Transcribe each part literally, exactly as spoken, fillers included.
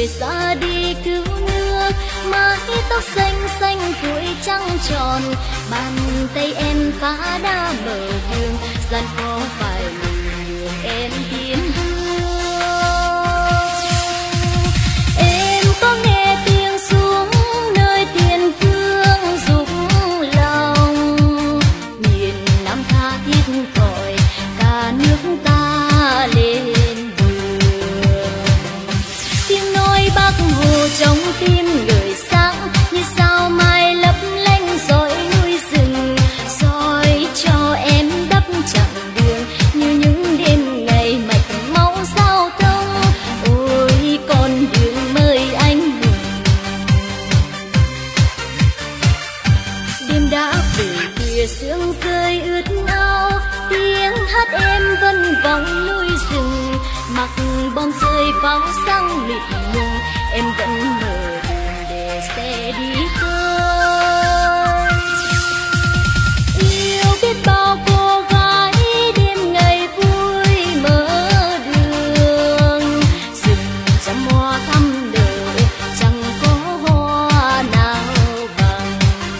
người ra đi cứu nước, mái tóc xanh xanh tuổi trăng tròn, bàn tay em phá đá mở đường, gian khó phải lùi em tiến bước. Em có nghe tiếng xuống nơi tiền phương dục lòng, miền Nam tha thiết gọi cả nước ta lên đường. Tiếng nói Bác Hồ trong tim người sáng như sao mai lấp lánh dõi núi rừng, soi cho em đắp chặng đường như những đêm ngày mạch máu giao thông. Ôi con đường mời anh hùng, đêm đã về khuya sương rơi ướt áo, tiếng hát em vẫn vọng núi rừng, mặc bom rơi pháo sáng mịt mùng, em vẫn mở đường để xe đi tới. Yêu biết bao cô gái đêm ngày vui mở đường, rừng trăm hoa thắm nở chẳng có hoa nào bằng.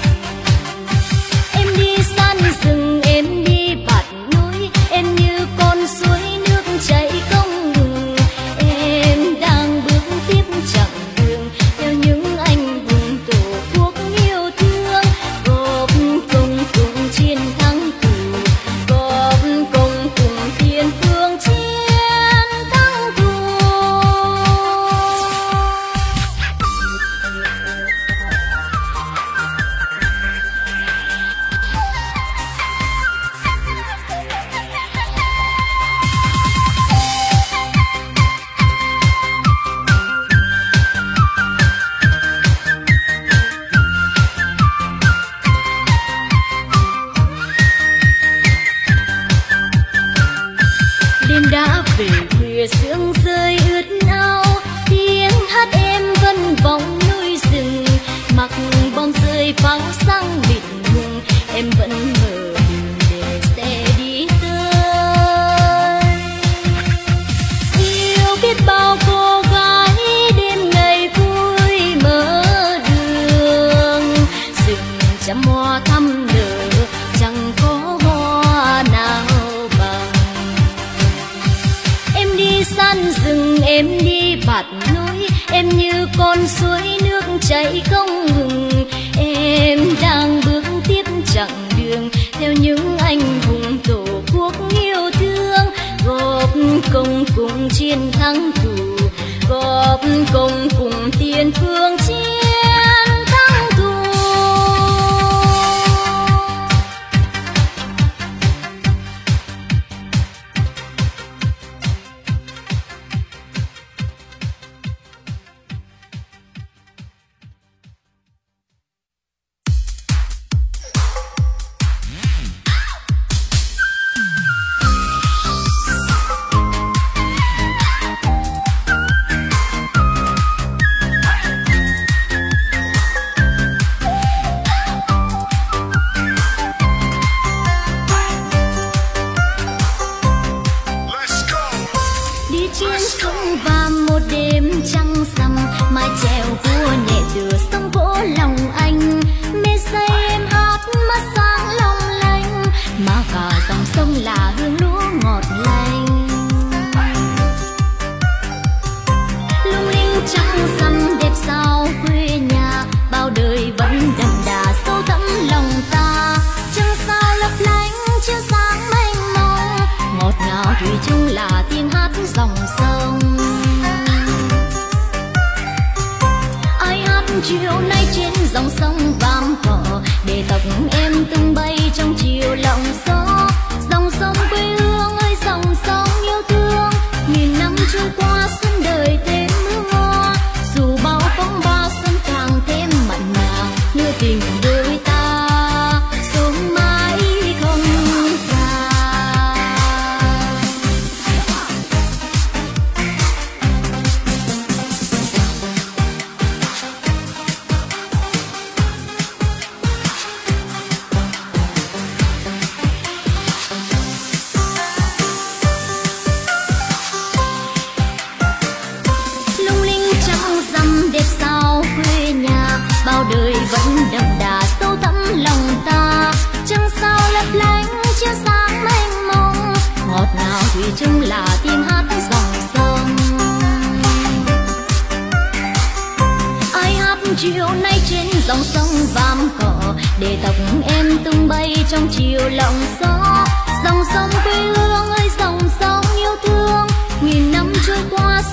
Em đi săn rừng, em đi bạt núi, em như con suối nước chảy không ngừng. Em đang bước tiếp chặng đường theo những anh hùng tổ quốc yêu thương, góp công cùng chiến thắng tù, góp công cùng tiền phương chiến thắng thù. Đêm đã về khuya sương rơi ướt áo, tiếng hát em vẫn vọng núi rừng, mặc bom rơi pháo sáng mịt mùng, em vẫn mở đường để xe đi tới. Yêu biết bao cô gái đêm ngày vui mở đường, rừng trăm hoa thắm nở chẳng có hoa nào bằng. Em đi săn rừng, em đi bạt núi, em như con suối nước chảy không ngừng. Em đang bước tiếp chặng đường theo những anh hùng tổ quốc yêu thương, góp công cùng chiến thắng thù, góp công cùng tiền phương chiến thắng thù. Đi trên sông và một đêm trăng rằm, mái chèo vua nhẹ tựa sông vỗ lòng anh, mê say em hát mắt sáng long lanh, mà cả dòng sông là hương lúa ngọt lành. Lung linh trăng rằm đẹp sao quê nhà, bao đời vẫn đậm đà sâu thẳm lòng ta. Trăng sao lấp lánh chiếu sáng mênh mông, ngọt ngào thủy chung là tiếng hát dòng sông. Ai hát chiều nay trên dòng sông vàm cỏ, để tóc em tung bay trong chiều lòng gió. Dòng sông quê hương ơi dòng sông yêu thương, nghìn năm trôi qua xuân đời thêm mưa hoa, dù bao phong ba xuân càng thêm mặn mà, như tình đôi ta sống mãi không già. chung là tiếng hát dòng sông. Ai hát chiều nay trên dòng sông vàm cỏ, để tóc em tung bay trong chiều lộng gió. Dòng sông quê hương ơi dòng sông yêu thương, nghìn năm trôi qua